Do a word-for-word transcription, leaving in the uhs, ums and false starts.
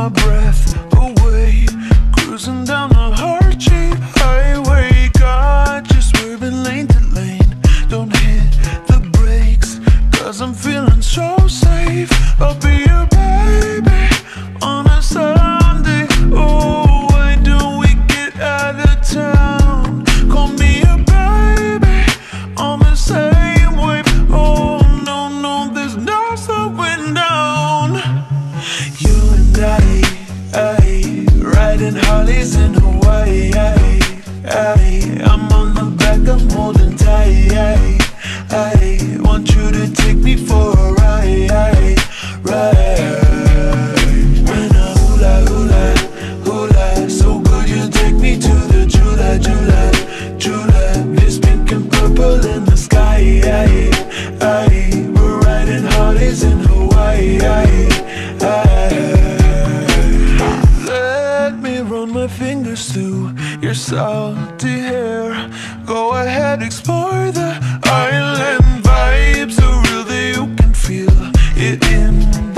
my breath away, cruising down the heart-shaped highway. Got you swerving lane to lane, don't hit the brakes, cause I'm feeling so safe. I'll be your baby on a Sunday. Oh, why don't we get out of town? Call me a baby on the same wave. Oh no, no, there's no slowing down. You and I, I riding Harleys in Hawaii. I, I, I'm on the back, I'm holding tight. I, I want you to take me for a ride, ride. When I hula, hula, hula, so good you take me to the Jula, Jula, Jula. There's pink and purple in the sky. I, I, we're riding Harleys in Hawaii. I, I, let me run my fingers through your salty hair. Go ahead, explore the island vibes, so real that you can feel it in